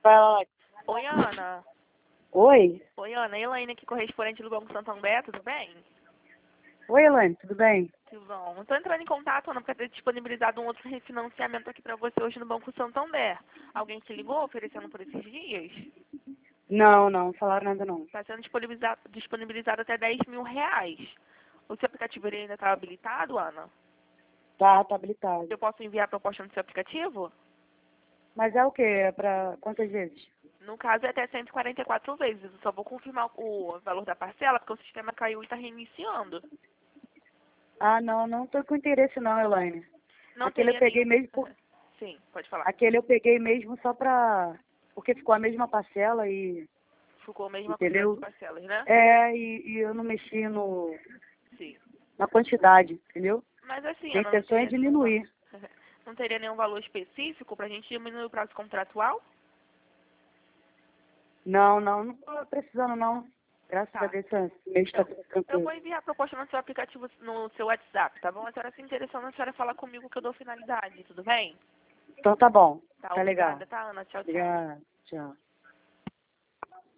Fala. Oi, Ana. Oi? Oi, Ana. Elaine aqui, correspondente do Banco Santander, tudo bem? Oi, Elaine, tudo bem? Tudo bom. Estou entrando em contato, Ana, para ter disponibilizado um outro refinanciamento aqui para você hoje no Banco Santander. Alguém te ligou oferecendo por esses dias? Não falaram nada não. Está sendo disponibilizado até R$ 10.000. O seu aplicativo ele ainda está habilitado, Ana? Tá habilitado. Eu posso enviar a proposta no seu aplicativo? Mas é o quê? É pra quantas vezes? No caso, é até 144 vezes. Eu só vou confirmar o valor da parcela, porque o sistema caiu e está reiniciando. Ah, não tô com interesse não, Elaine. Não Aquele eu teria peguei nenhum... mesmo por... Sim, pode falar. Aquele eu peguei mesmo só pra... Porque ficou a mesma parcela e... Ficou a mesma quantidade de Entendeu? parcelas, né? E eu não mexi Sim. na quantidade, entendeu? Mas assim, A Ana, não intenção é teria nenhum, diminuir. não teria nenhum valor específico pra gente diminuir o prazo contratual? Não tô precisando não. Graças a Tá. Deus, esse mês tá Então, tudo eu tranquilo. vou enviar a proposta no seu aplicativo, no seu WhatsApp, tá bom? A senhora se interessando, a senhora fala comigo que eu dou finalidade, tudo bem? Então tá bom, Tá, tá legal. obrigada, tá, Ana? Tchau, tchau. Obrigada, tchau.